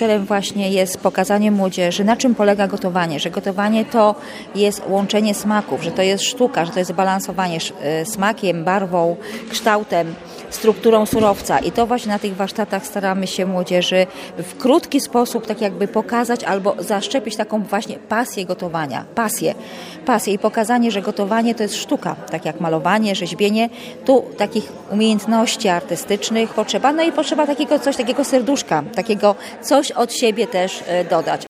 celem właśnie jest pokazanie młodzieży, na czym polega gotowanie, że gotowanie to jest łączenie smaków, że to jest sztuka, że to jest balansowanie smakiem, barwą, kształtem, strukturą surowca i to właśnie na tych warsztatach staramy się młodzieży w krótki sposób tak jakby pokazać albo zaszczepić taką właśnie pasję gotowania, pasję i pokazanie, że gotowanie to jest sztuka, tak jak malowanie, rzeźbienie, tu takich umiejętności artystycznych potrzeba, no i potrzeba takiego serduszka, takiego coś od siebie też dodać.